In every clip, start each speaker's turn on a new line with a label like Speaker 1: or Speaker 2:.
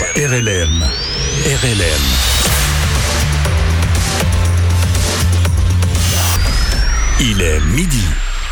Speaker 1: RLM. Il est midi.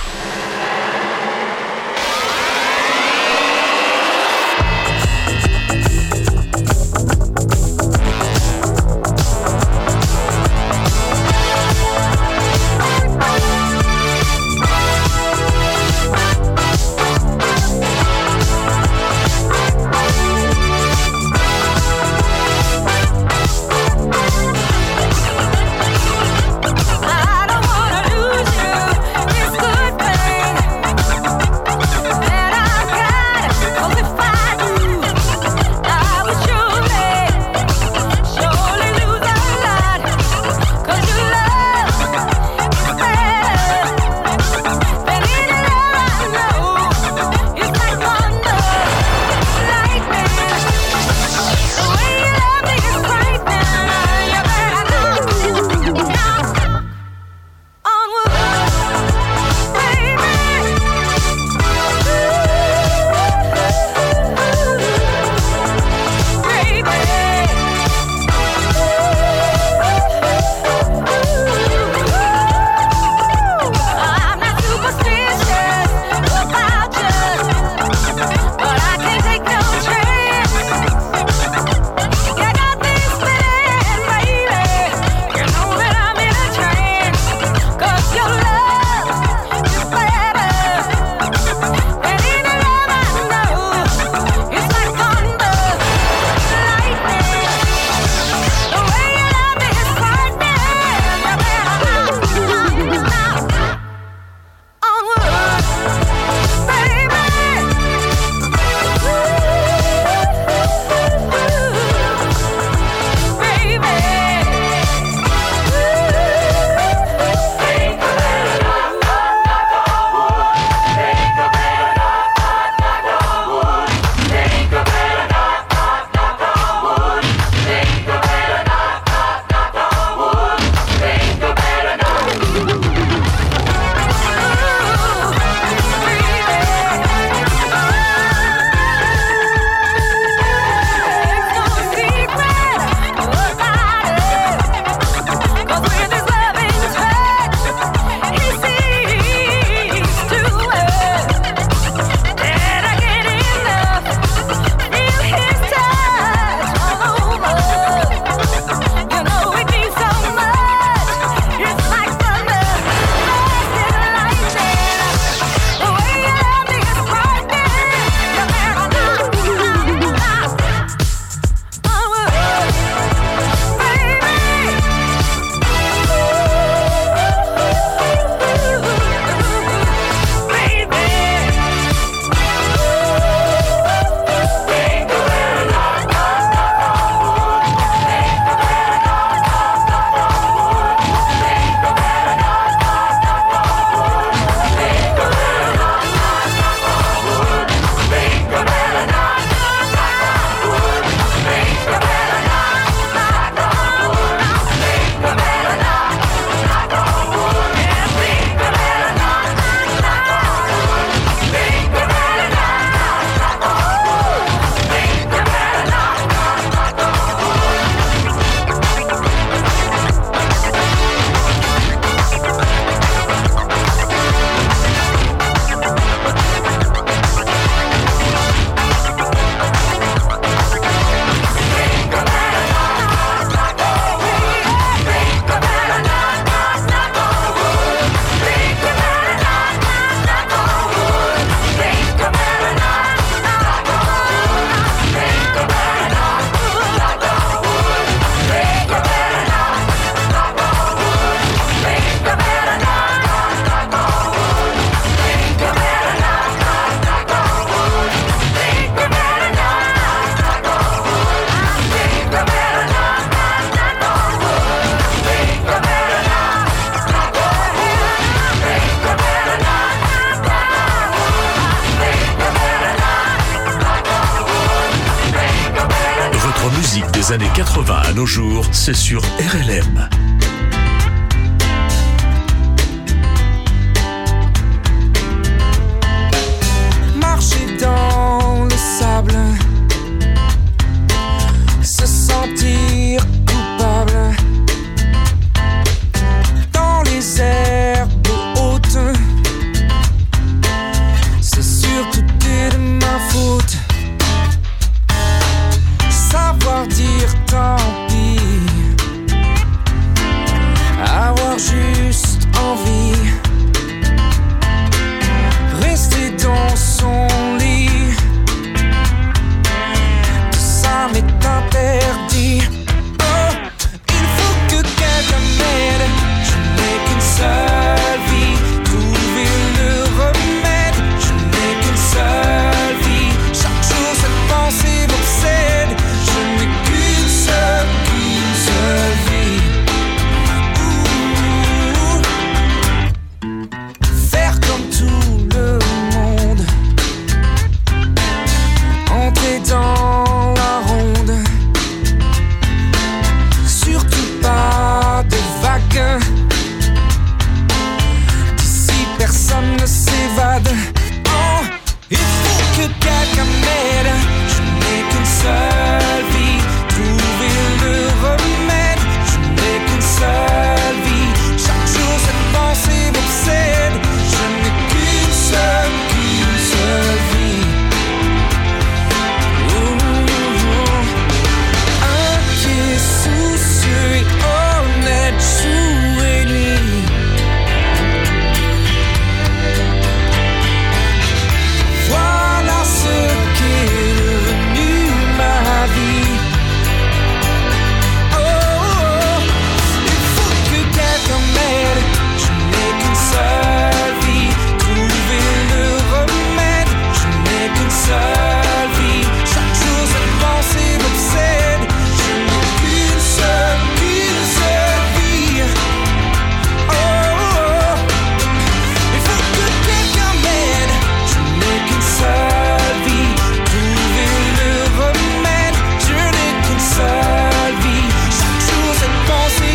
Speaker 1: des années 80 à nos jours, c'est sur RLM.
Speaker 2: Marcher dans le sable, dire tant pis. Avoir juste envie, rester dans son lit, tout ça m'est interdit. Oh, il faut que quelqu'un m'aide, je n'ai qu'une seule vie, trouver le remède, je n'ai qu'une seule vie. Chaque jour cette pensée m'obsède, je n'ai qu'une seule vie. Faire comme tout le monde, entrer dans la ronde, surtout pas de vagues, d'ici personne ne s'évade. Oh, il faut que quelqu'un m'aide, je n'ai qu'une seule vie, trouver le remède, je n'ai qu'une seule vie. Chaque jour cette pensée m'obsède, je n'ai qu'une seule vie. Inquiet, soucieux et honnête, jour et nuit. Voilà ce qu'est devenu ma vie. Oh, il faut que quelqu'un m'aide, je n'ai qu'une seule vie, trouver le remède, je n'ai qu'une seule vie. Chaque jour cette pensée m'obsède, je n'ai qu'une seule vie. Oh, il faut que quelqu'un m'aide, je n'ai qu'une seule vie, trouver le remède, je n'ai qu'une seule vie. Chaque jour cette pensée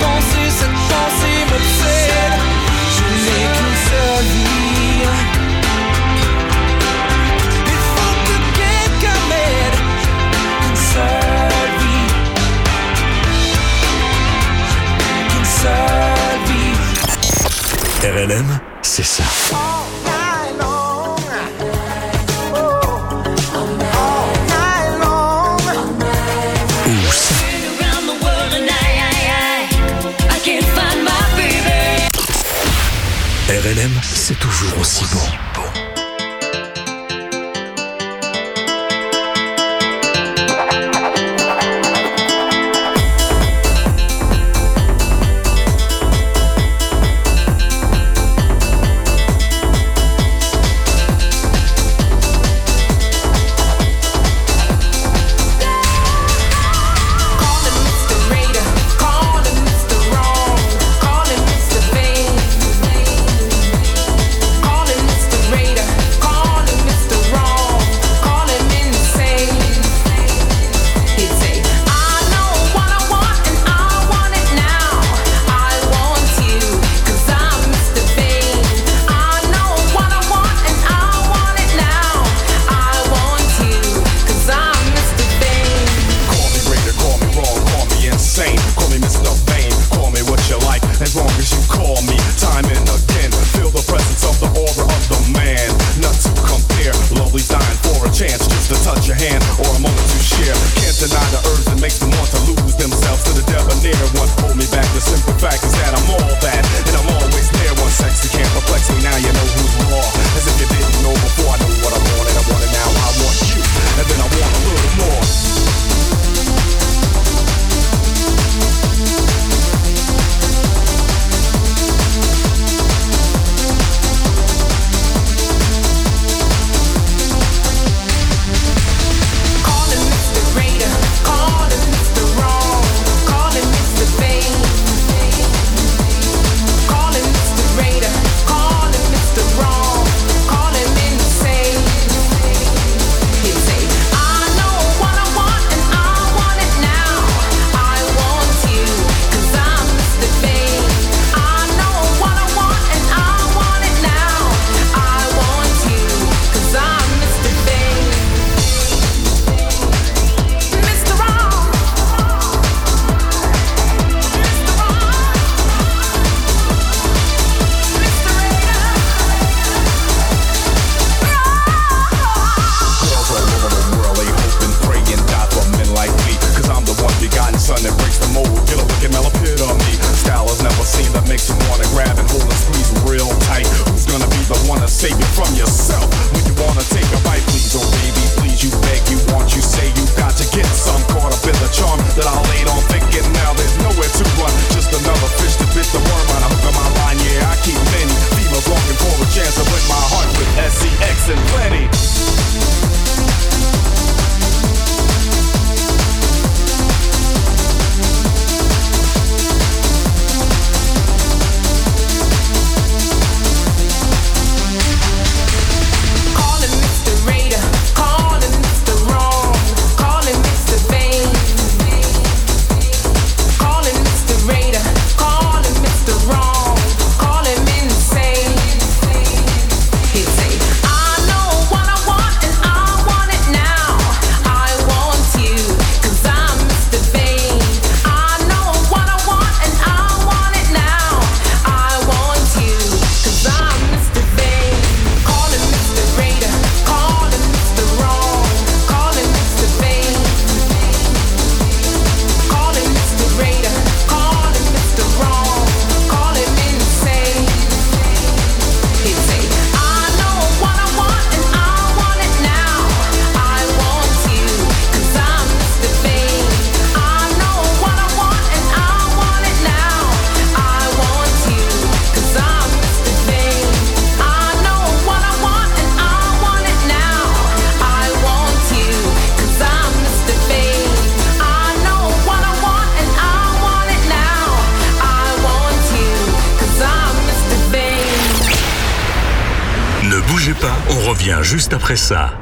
Speaker 2: m'obsède, je n'ai qu'une seule vie. Il faut que quelqu'un m'aide, qu'une seule vie, qu'une seule vie.
Speaker 1: RLM, c'est ça. Ou ça.
Speaker 3: Around the world and I can't find my baby.
Speaker 1: RLM, c'est toujours aussi bon.
Speaker 4: Call save it from yourself. When you wanna take a bite, please, oh baby, please, you beg, you want, you say you got to get some. Caught up in the charm that I laid on thinking now there's nowhere to run. Just another fish to bit the worm on a hook of my line. Yeah, I keep many females longing for a chance to win my heart with SCX and plenty.
Speaker 1: On revient juste après ça.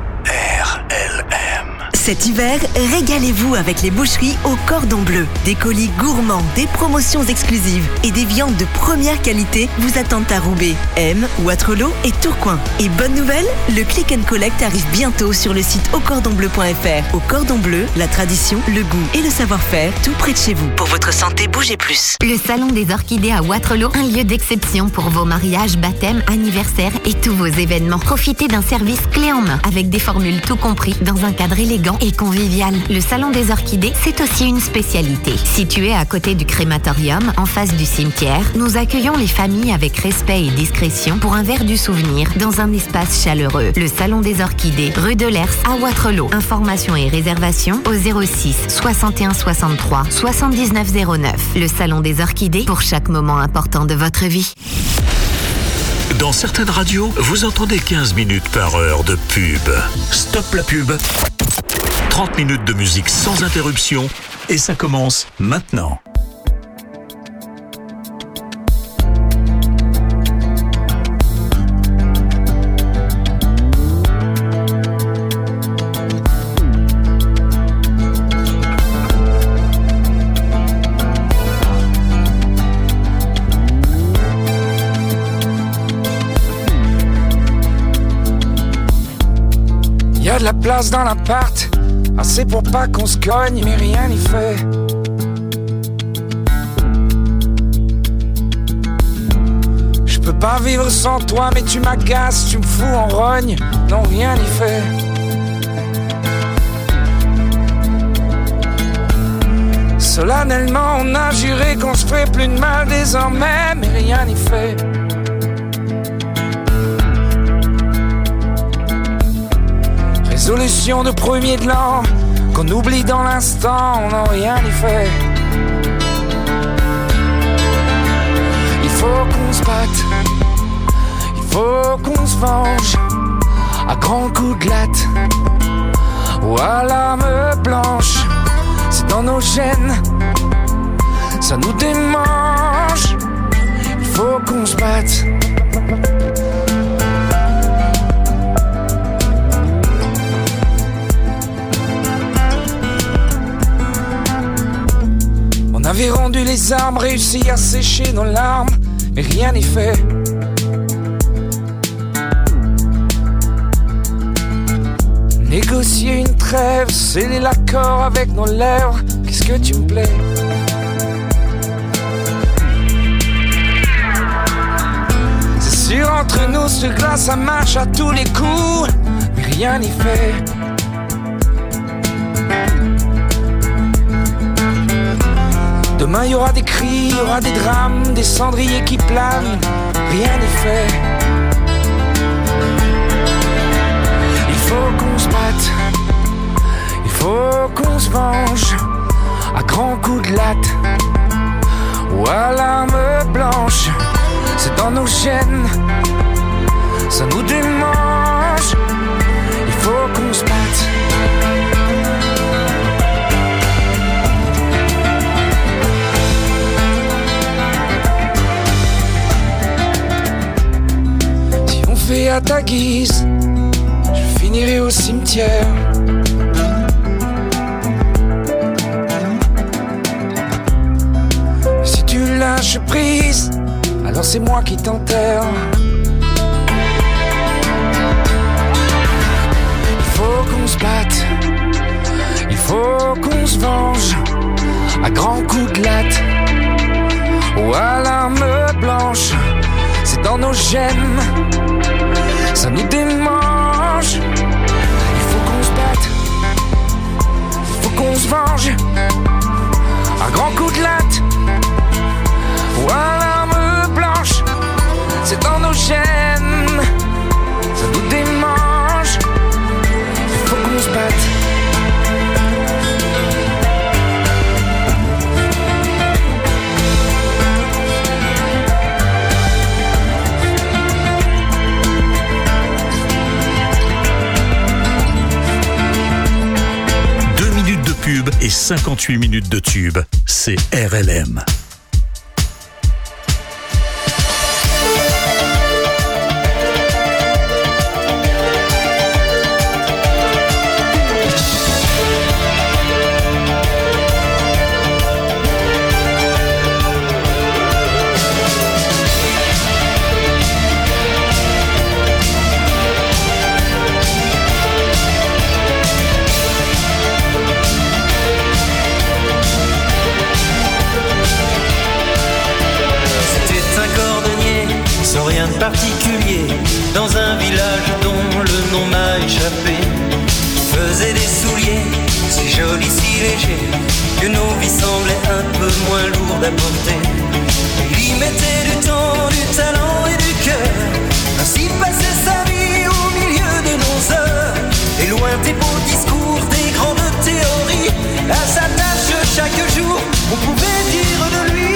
Speaker 5: Cet hiver, régalez-vous avec les boucheries au cordon bleu. Des colis gourmands, des promotions exclusives et des viandes de première qualité vous attendent à Roubaix, M, Wattrelos et Tourcoing. Et bonne nouvelle, le Click and Collect arrive bientôt sur le site aucordonbleu.fr. Au Cordon Bleu, la tradition, le goût et le savoir-faire, tout près de chez vous. Pour votre santé, bougez plus.
Speaker 6: Le Salon des Orchidées à Wattrelos, un lieu d'exception pour vos mariages, baptêmes, anniversaires et tous vos événements. Profitez d'un service clé en main avec des formules tout compris dans un cadre élégant et convivial. Le Salon des Orchidées, c'est aussi une spécialité. Situé à côté du crématorium, en face du cimetière, nous accueillons les familles avec respect et discrétion pour un verre du souvenir dans un espace chaleureux. Le Salon des Orchidées, rue de l'Ers à Wattrelos. Informations et réservations au 06 61 63 79 09. Le Salon des Orchidées pour chaque moment important de votre vie.
Speaker 1: Dans certaines radios, vous entendez 15 minutes par heure de pub. Stop la pub. 30 minutes de musique sans interruption et ça commence maintenant.
Speaker 2: Y'a de la place dans l'appart, assez pour pas qu'on se cogne, mais rien n'y fait. Je peux pas vivre sans toi, mais tu m'agaces, tu me fous en rogne, non rien n'y fait. Solennellement on a juré qu'on se ferait plus de mal désormais, mais rien n'y fait. Résolution de premier de l'an, qu'on oublie dans l'instant, non rien n'y fait. Il faut qu'on se batte, il faut qu'on se venge, à grands coups de latte, ou à l'arme blanche. C'est dans nos gènes, ça nous démange. Il faut qu'on se batte. On avait rendu les armes, réussi à sécher nos larmes, mais rien n'y fait. Négocier une trêve, sceller l'accord avec nos lèvres, qu'est-ce que tu me plais? C'est sûr entre nous, ce glas ça marche à tous les coups, mais rien n'y fait. Demain y aura des cris, y aura des drames, des cendriers qui planent, rien n'y fait. faut qu'on se batte, il faut qu'on se venge à grands coups de latte ou à l'arme blanche. C'est dans nos gènes, ça nous démange. Il faut qu'on se batte. Si on fait à ta guise, je finirai au cimetière. Si tu lâches prise, alors c'est moi qui t'enterre. Il faut qu'on se batte, il faut qu'on se venge à grands coups de latte ou à l'arme blanche. C'est dans nos gènes, ça nous démange. Il faut qu'on se batte, il faut qu'on se venge à grands coups de latte ou à l'arme blanche. C'est dans nos gènes, ça nous démange. Il faut qu'on se batte.
Speaker 1: 2 minutes de pub et 58 minutes de tube. C'est RLM.
Speaker 7: Particulier dans un village dont le nom m'a échappé, qui faisait des souliers si jolis, si légers, que nos vies semblaient un peu moins lourdes à porter. Il y mettait du temps, du talent et du cœur, ainsi passait sa vie au milieu de nos heures. Et loin des beaux discours, des grandes théories, à sa tâche chaque jour, on pouvait dire de lui.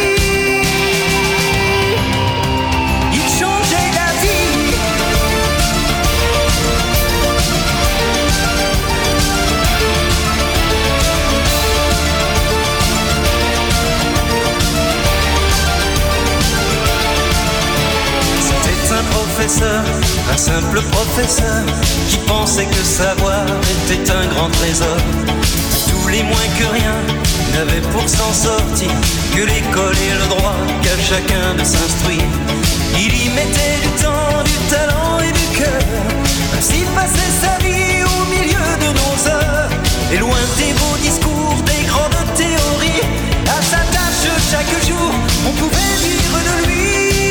Speaker 7: Un simple professeur qui pensait que savoir était un grand trésor. Tous les moins que rien n'avaient pour s'en sortir que l'école et le droit qu'à chacun de s'instruire. Il y mettait du temps, du talent et du cœur, ainsi passait sa vie au milieu de nos heures. Et loin des beaux discours, des grandes théories, à sa tâche chaque jour, on pouvait dire de lui.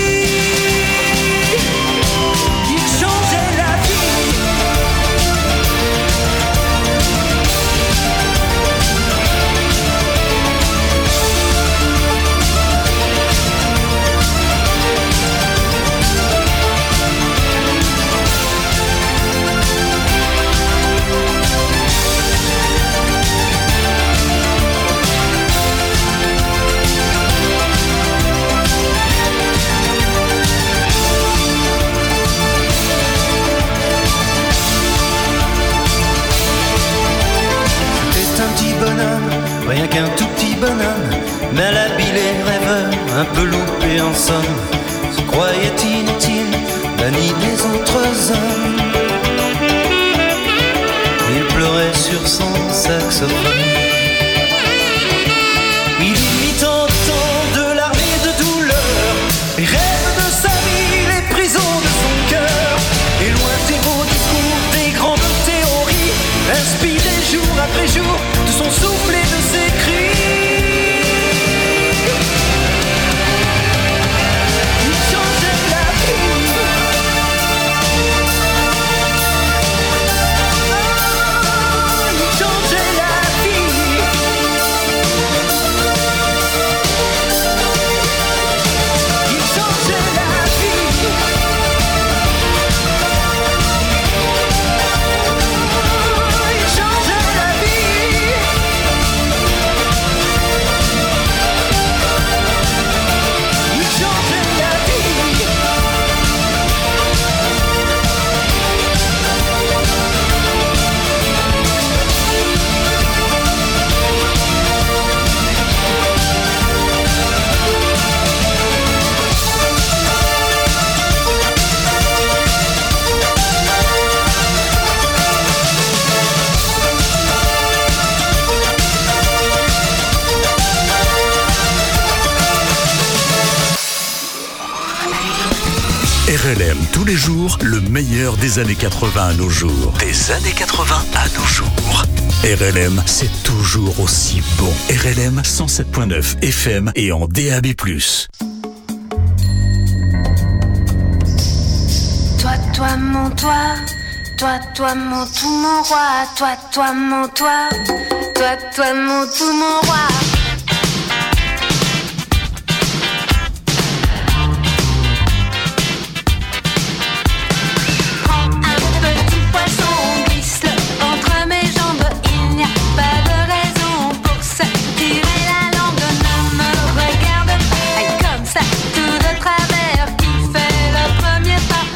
Speaker 7: Rien qu'un tout petit bonhomme, mal habile et rêveur, un peu loupé en somme, se croyait inutile, banni des autres hommes. Il pleurait sur son saxophone. Il y mit tant de temps de larmes et de douleur, les rêves de sa vie, les prisons de son cœur. Et loin des beaux discours, des grandes théories, inspiré jour après jour de son souffle et de ses cris. Il changeait la vie. Il changeait la vie. Il changeait la vie.
Speaker 1: RLM tous les jours, le meilleur des années 80 à nos jours. Des années 80 à nos jours. RLM, c'est toujours aussi bon. RLM 107.9 FM et en DAB+.
Speaker 3: Toi, mon toi, toi, mon tout, mon roi, toi, mon toi, toi, mon tout, mon roi. Prends un petit poisson, glisse-le entre mes jambes, il n'y a pas de raison pour se tirer la langue, ne me regarde pas comme ça, tout de travers, qui fait le premier pas.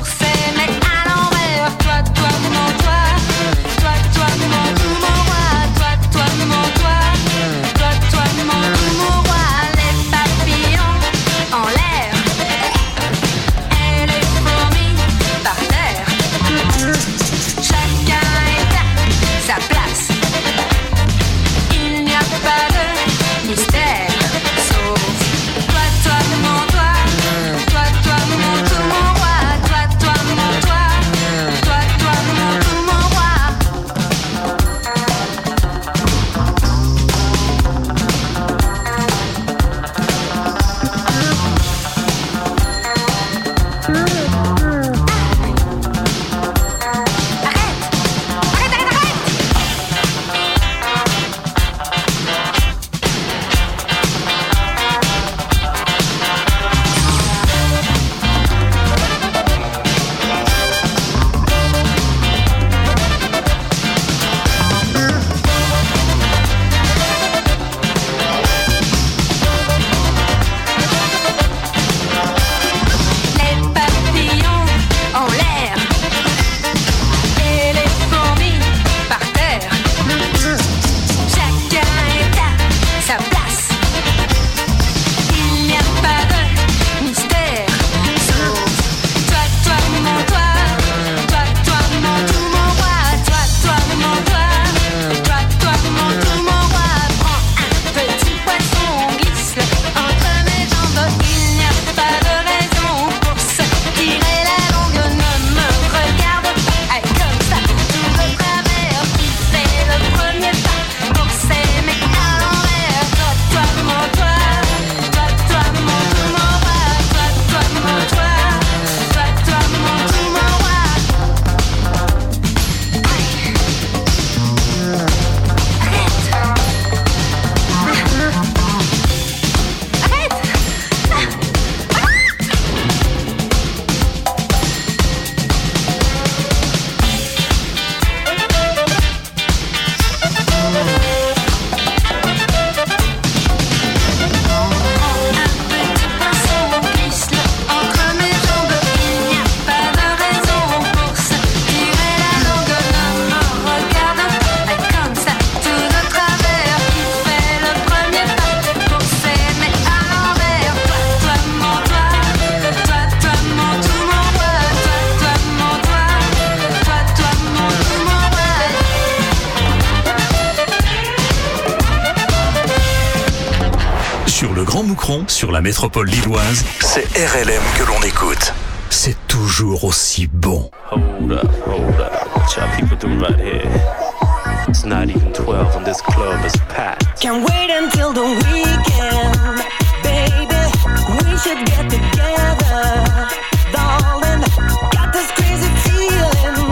Speaker 1: Sur la métropole lilloise, c'est RLM que l'on écoute. C'est toujours aussi bon.
Speaker 8: Hold up. What y'all people do right here? It's not even 12 and this club is packed.
Speaker 2: Can't wait until the weekend, baby. We should get together, darling. Got this crazy feeling.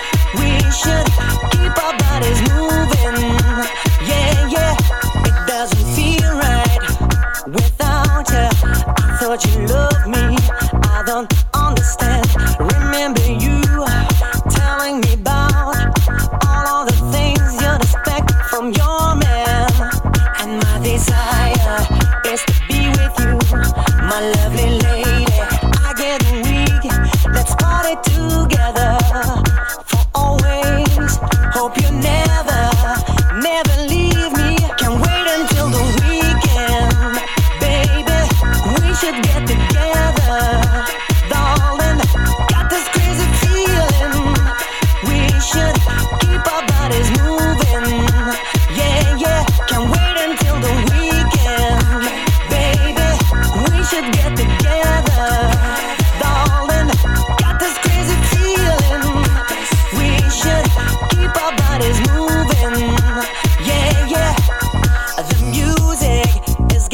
Speaker 2: We should keep our bodies moving. Yeah. It doesn't feel right without you. I thought you loved me. I don't understand. Remember you telling me about all of the things you'd expect from your man. And my desire is to be with you, my lovely lady. I get weak. Let's party together for always. Hope you never leave me. Can't wait until the weekend, baby. We should get together, darling. Got this crazy feeling. We should keep our bodies moving. Yeah. Can't wait until the weekend, baby. We should get together.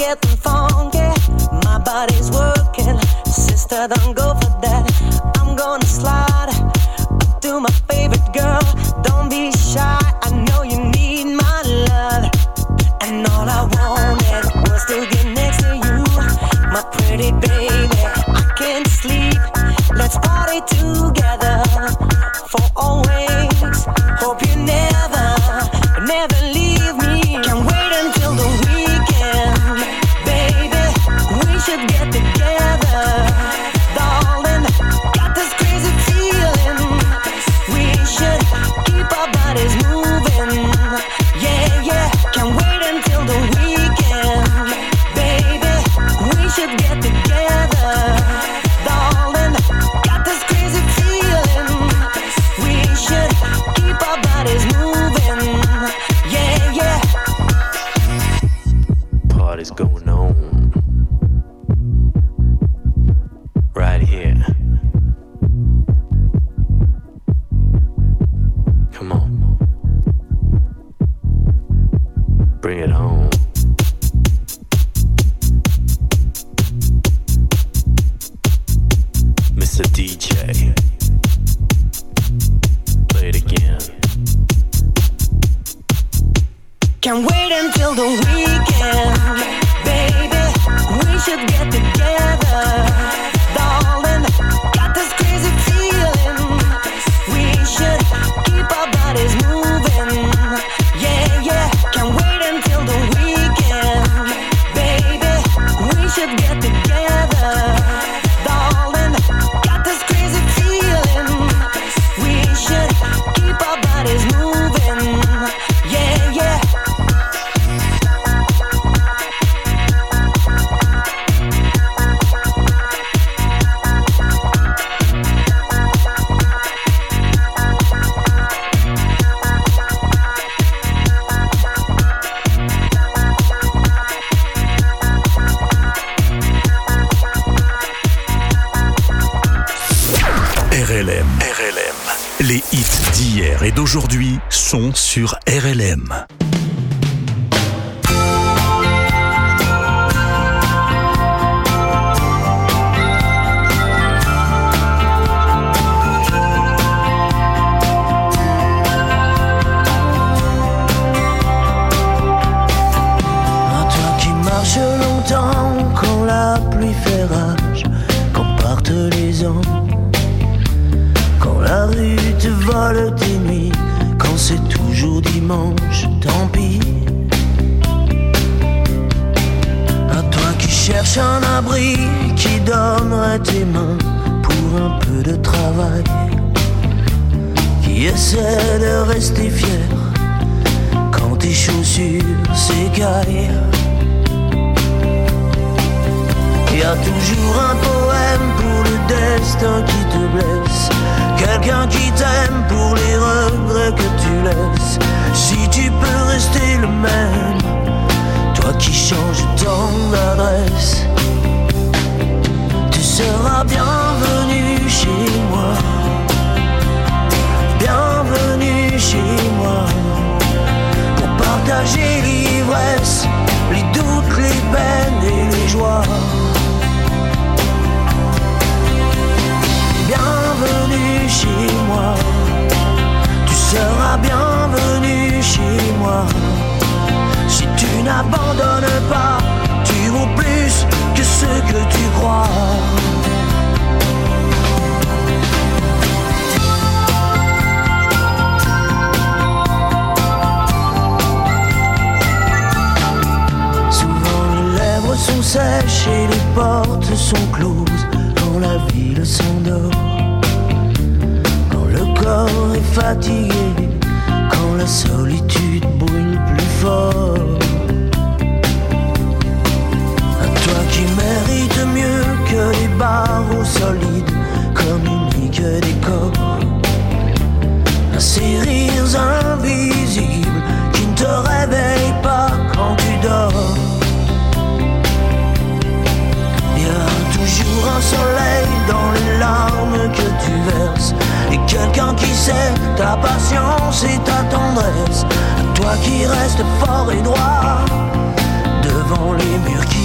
Speaker 9: getting funky. My body's working. Sister, don't go for that. I'm gonna slide up to my favorite girl. Don't be shy, I know you need my love. And all I wanted was to get next to you, my pretty baby. I can't sleep, let's party together for always. Hope you never leave me. Can't wait until the weekend, baby. We should get together, darling. Got this crazy feeling. We should keep our bodies moving. Yeah, yeah. Can't wait until the weekend, baby. We should get together, darling. Got this crazy feeling. We should keep our bodies moving. Yeah, yeah.
Speaker 8: Party's going on right here. Come on, bring it home. Mr. DJ, play it again.
Speaker 9: Can't wait until the weekend, baby. We should get together, darling. Got this crazy feeling. We should keep our bodies moving. Yeah, yeah. Can't wait until the weekend, baby. We should get together, darling. Got this crazy feeling. We should keep our bodies moving. Yeah, yeah.
Speaker 1: RLM. Les hits d'hier et d'aujourd'hui sont sur RLM.
Speaker 9: Toi qui marches longtemps quand la pluie fait rage, quand partent les ans, quand la rue te vole tes nuits, quand c'est toujours dimanche, tant pis. À toi qui cherches un abri, qui donnerait tes mains pour un peu de travail, qui essaie de rester fier quand tes chaussures s'écaillent. Y a toujours un poème pour le destin qui te blesse, quelqu'un qui t'aime pour les regrets que tu laisses. Si tu peux rester le même, toi qui changes tant d'adresse, tu seras bienvenu chez moi, bienvenue chez moi, pour partager l'ivresse, les doutes, les peines et les joies. Bienvenue chez moi, tu seras bienvenu chez moi. Si tu n'abandonnes pas, tu vaux plus que ce que tu crois. Souvent les lèvres sont sèches et les portes sont closes quand la ville s'endort, quand le corps est fatigué, quand la solitude brûle plus fort. À toi qui mérites mieux que les barreaux solides, communiquent des corps, à ces rires invisibles qui ne te réveillent pas quand tu dors. Y a toujours un soleil dans les larmes que tu verses, et quelqu'un qui sait ta patience et ta tendresse. À toi qui restes fort et droit devant les murs qui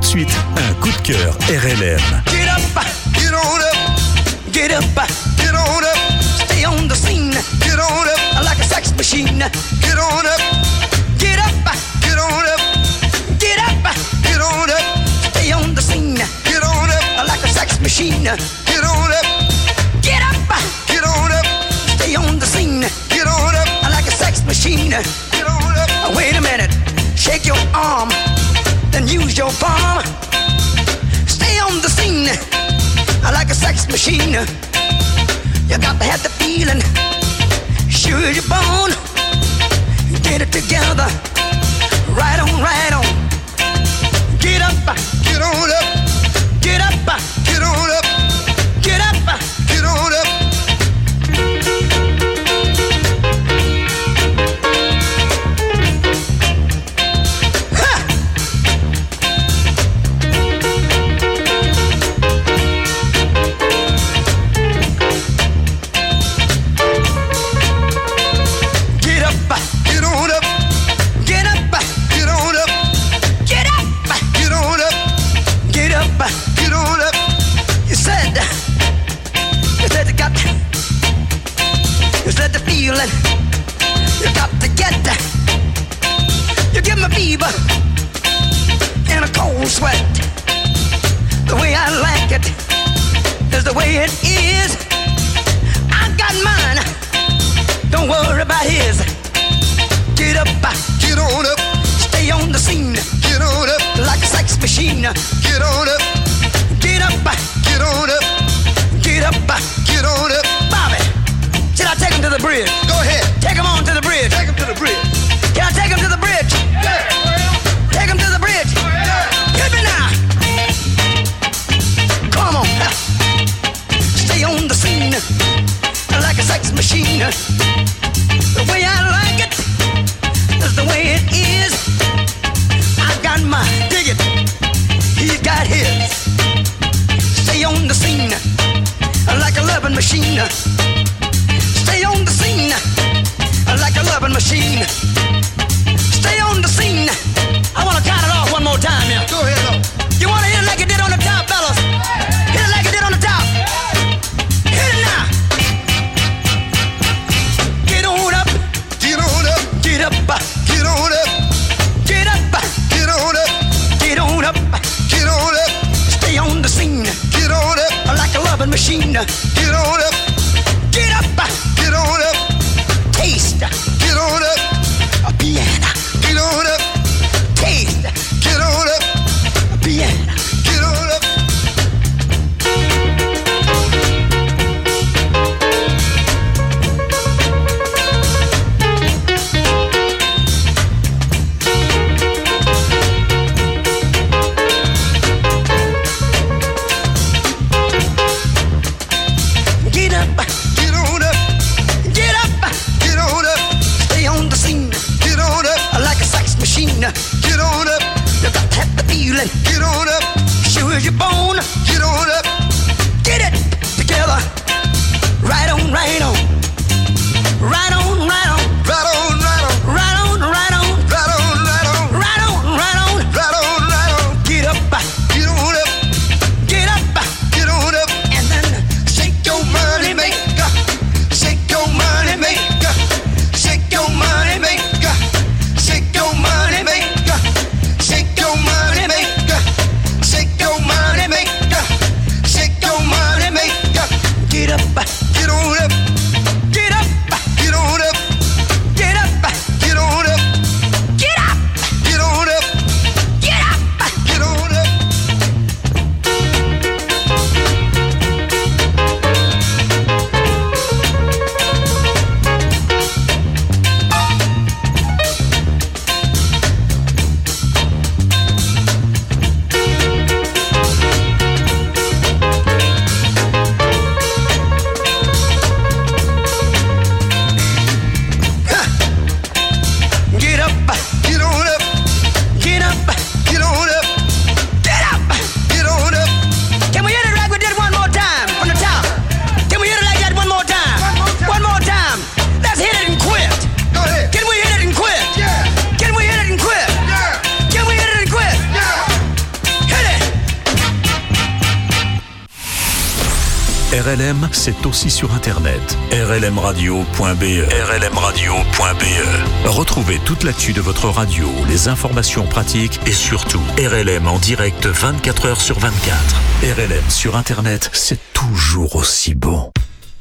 Speaker 1: suite, un coup de cœur RLM.
Speaker 10: Get up, get on up, get up, get on up, stay on the scene, get on up, like a sex machine, get on up, get up, get on up, get up, get on up, stay on the scene, get on up, like a sex machine, get on up, get up, get on up, stay on the scene, get on up, like a sex machine, get on up. Wait a minute, shake your arm, then use your palm. Stay on the scene like a sex machine. You got to have the feeling, sure as you're born. Get it together, right on, right on. Get up, get on up, get up, get on up, get up, get on up. You got to get that. You give me fever and a cold sweat. The way I like it is the way it is. I got mine, don't worry about his. Get up, get on up, stay on the scene. Get on up, like a sex machine. Get on up, get up, get on up, get up, get on up. Bobby, should I take him to the bridge? Go ahead. Take him on to the bridge. Take him to the bridge. Can I take him to the bridge? Yeah. Take him to the bridge. Yeah. Hit me now. Come on. Stay on the scene like a sex machine. The way I like it is the way it is. I got mine. Dig it. He's got his. Stay on the scene like a loving machine. Stay on the scene like a loving machine. Stay on the scene. I want to count it off one more time here. Go ahead. You want to hit it like you did on the top, fellas? Hit it like you did on the top. Hit it now. Get on up. Get on up. Get up. Get on up. Get up. Get on up. Get on up. Get on up. Stay on the scene. Get on up like a loving machine. Get on up. Get up, get on up, taste, get on up, a piano, get on up, taste, get on up, a piano, get on up. Get up. Get on up, you got to have the feeling. Get on up, sure as you're born. Get on up, get it together. Right on, right on. Right on, right on. Right on, right on. Right on, right on. Right on, right on. Right on, right on. Right on, right on. Get up, get on up. Get up, get on up. And then shake your money maker. Shake your money maker. Shake your money maker. Shake your money maker. Shake your money maker. Shake your money maker. Shake your money maker. Get up, get on up. Get up, get on up.
Speaker 1: RLM, c'est aussi sur Internet. rlmradio.be. rlmradio.be. Retrouvez toute l'actu de votre radio, les informations pratiques et surtout RLM en direct 24 heures sur 24. RLM sur Internet, c'est toujours aussi bon.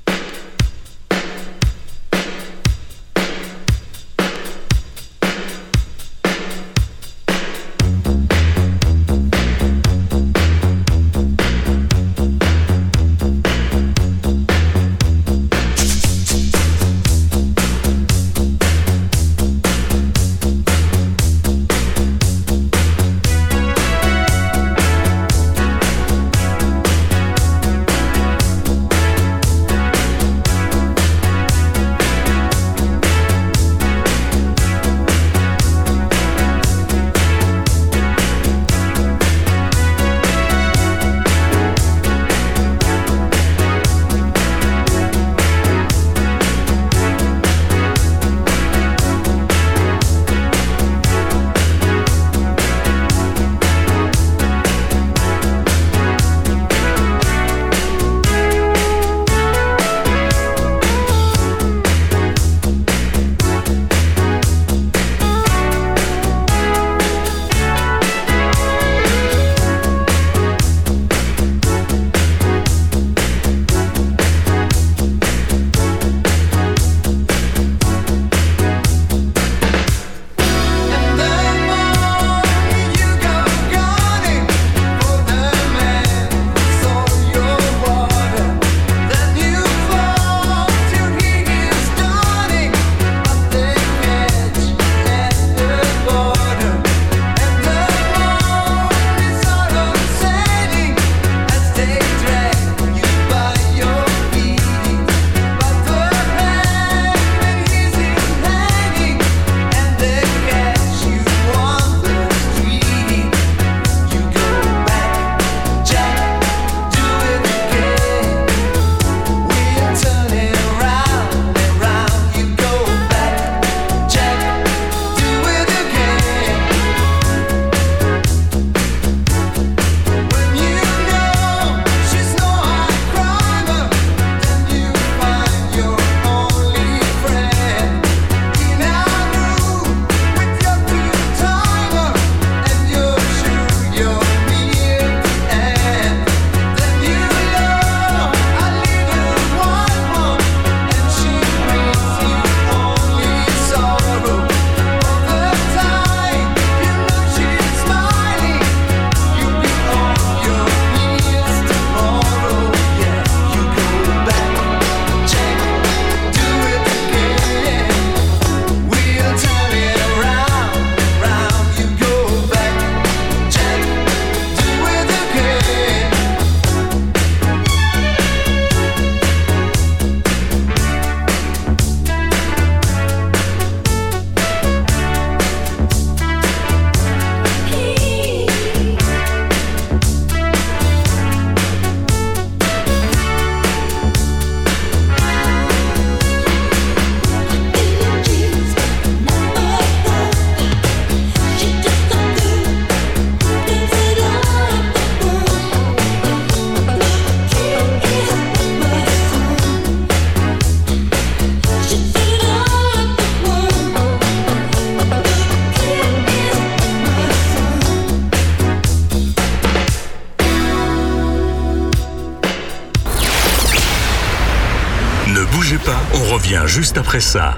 Speaker 1: On revient juste après ça.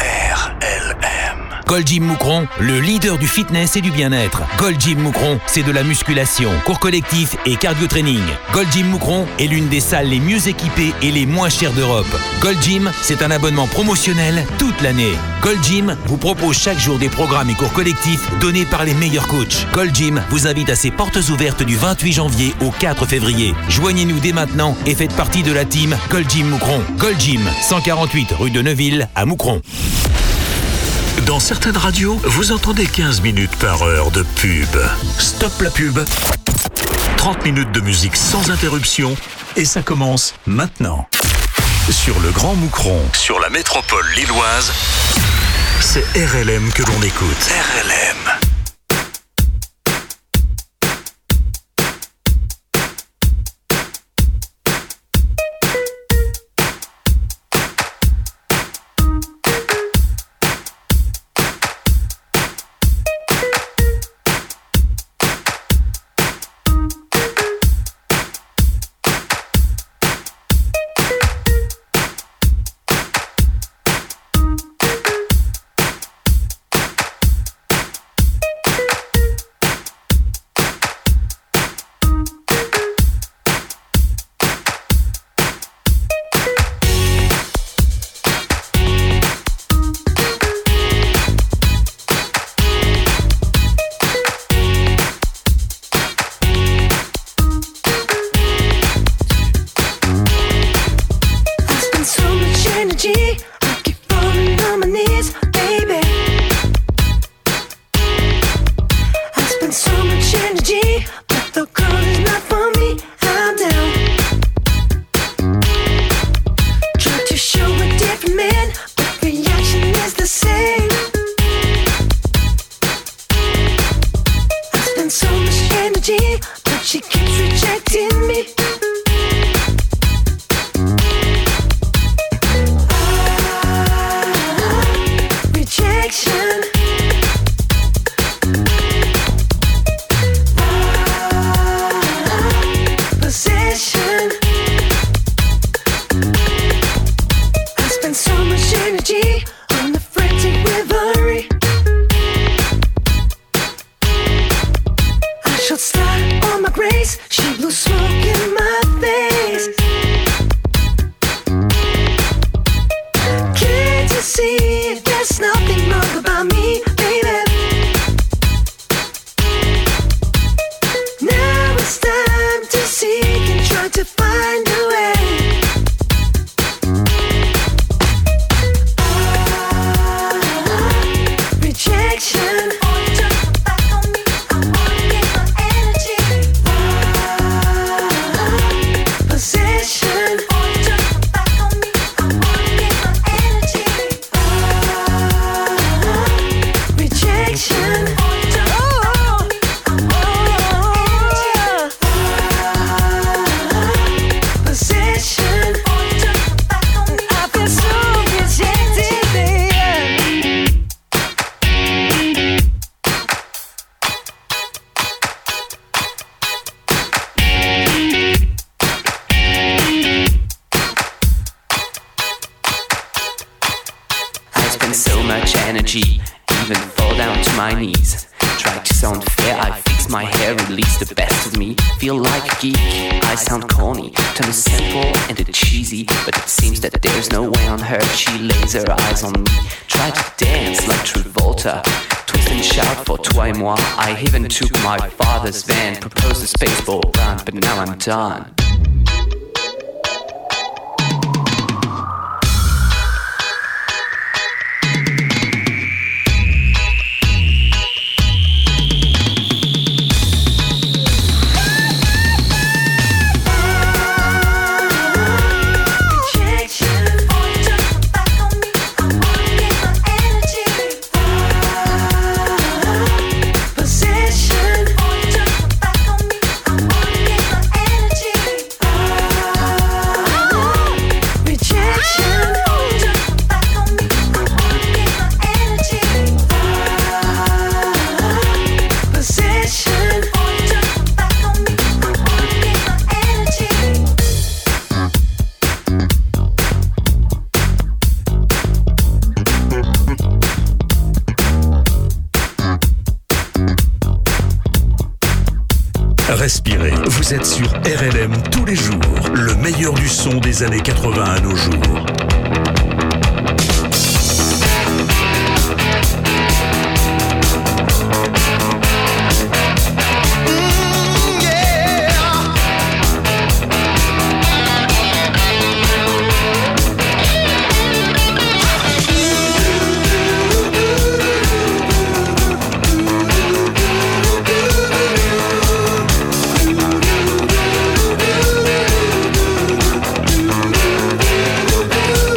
Speaker 11: Gold Gym Moucron, le leader du fitness et du bien-être. Gold Gym Moucron, c'est de la musculation, cours collectif et cardio training. Gold Gym Moucron est l'une des salles les mieux équipées et les moins chères d'Europe. Gold Gym, c'est un abonnement promotionnel toute l'année. Gold Gym vous propose chaque jour des programmes et cours collectifs donnés par les meilleurs coachs. Gold Gym vous invite à ses portes ouvertes du 28 janvier au 4 février. Joignez-nous dès maintenant et faites partie de la team Gold Gym Moucron. Gold Gym, 148 rue de Neuville à Moucron.
Speaker 1: Dans certaines radios, vous entendez 15 minutes par heure de pub. Stop la pub. 30 minutes de musique sans interruption et ça commence maintenant. Sur le Grand Moucron, sur la métropole lilloise, c'est RLM que l'on écoute. RLM.
Speaker 9: energy, but she keeps rejecting me. Rejection. Possession. I spend so much energy on the frantic revelry. I shall start on my grace. She blew smoke in my face. Can't you see there's nothing wrong about me, baby? Now it's time to seek and try to find a way. Rejection. Possession. Rejection. Possession. I feel so rejected, baby.
Speaker 12: I spend so much energy, even fall down to my knees. Try to sound fair, I fix my hair, release the best of me. Feel like a geek, I sound corny, turn the simple into cheesy. But it seems that there's no way on her, she lays her eyes on me. Try to dance like Travolta, twist and shout for toi et moi. I even took my father's van, proposed a spaceball run, but now I'm done.
Speaker 9: Possession.
Speaker 1: Respirez, vous êtes sur RLM tous les jours, le meilleur du son des années 80 à nos jours.
Speaker 9: Ooh.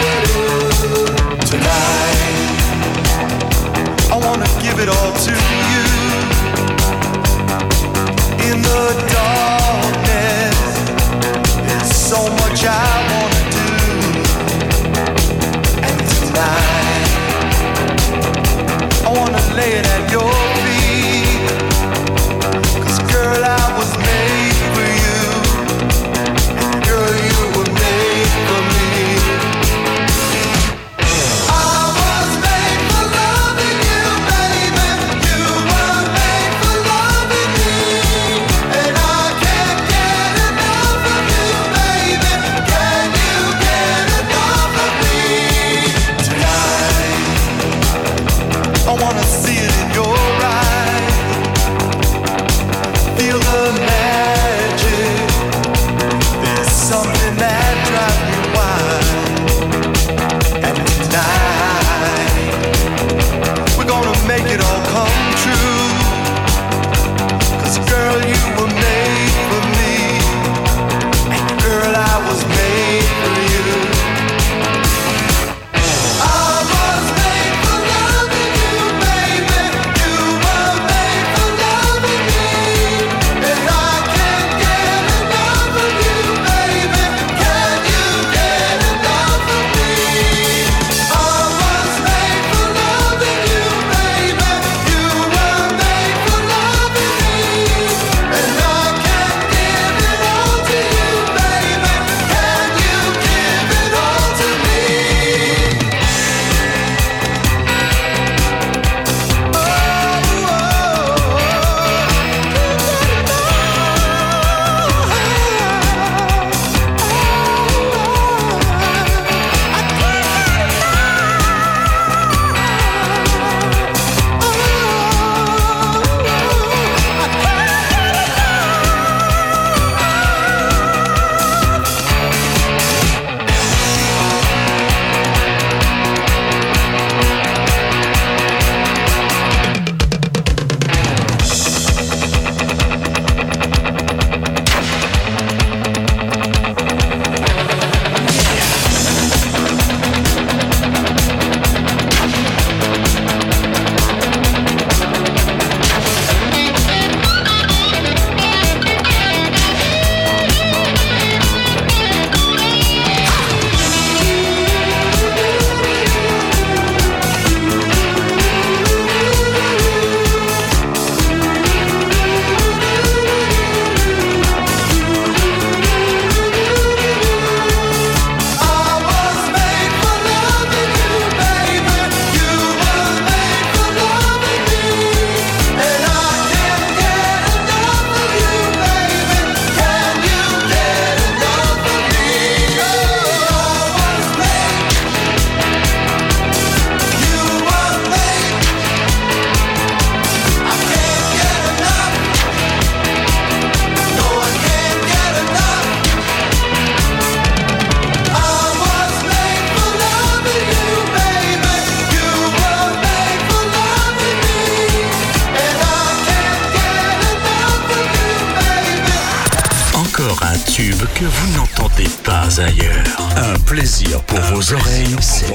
Speaker 1: encore un tube que vous n'entendez pas ailleurs. Un plaisir pour vos oreilles, c'est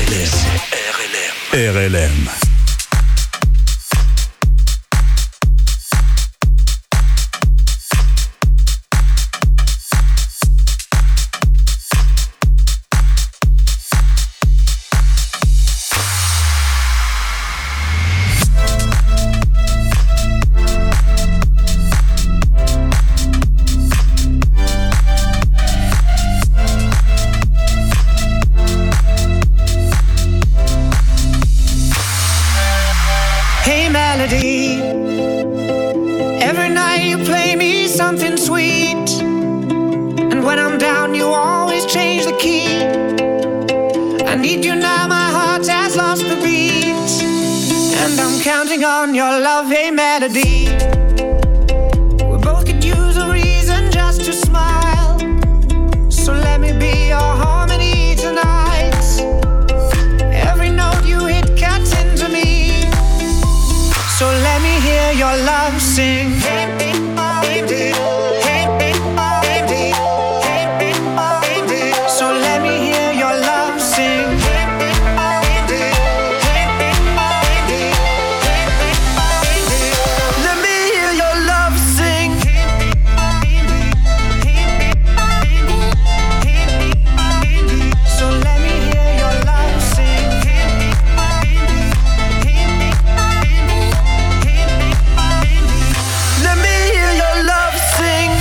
Speaker 1: RLM. RLM.
Speaker 2: Every night you play me something sweet, and when I'm down you always change the key. I need you now, my heart has lost the beat, and I'm counting on your love, hey melody. We both could use a reason just to smile, so let me be your harmony tonight. Every note you hit cuts into me, so let me hear your love sing. So let me hear your love sing. Let me hear your love sing. So let me hear your love sing. Let me hear your love sing.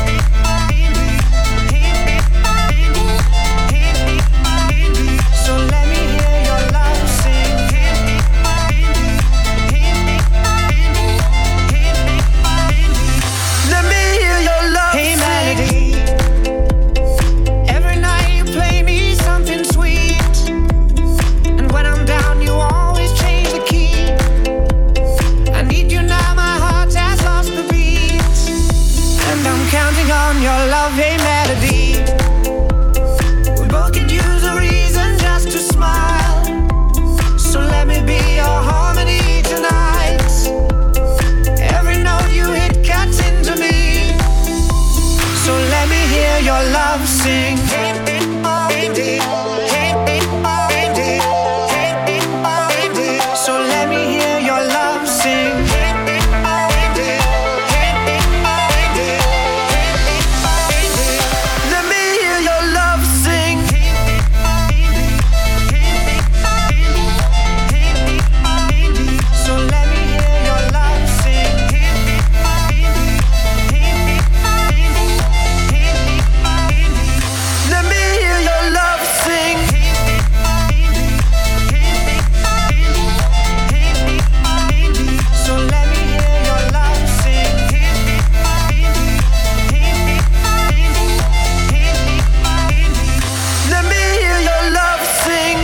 Speaker 2: So let me hear your love sing. Let me hear your love sing. Hey melody. Every night you play me something sweet, and when I'm down you always change the key. I need you now, my heart has lost the beat, and I'm counting on your love, hey melody. We both could use a reason just to smile, so let me be your harmony tonight. Every note you hit cuts into me, so let me hear your love sing. So let me hear your love sing. Let me hear your love sing. So let me hear your love sing. Let me hear your love sing. So let me hear your love sing. Let me hear your love sing.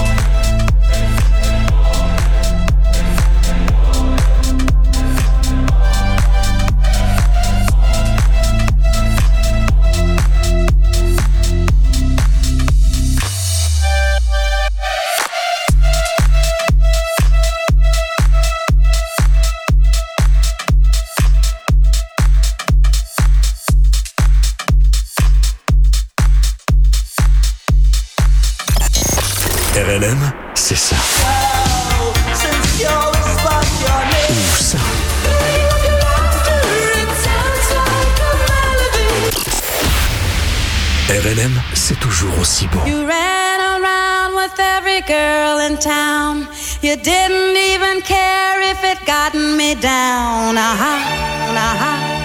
Speaker 1: RLM, c'est ça. Ou ça. RLM, c'est toujours aussi bon.
Speaker 3: You ran around with every girl in town. You didn't even care if it gotten me down.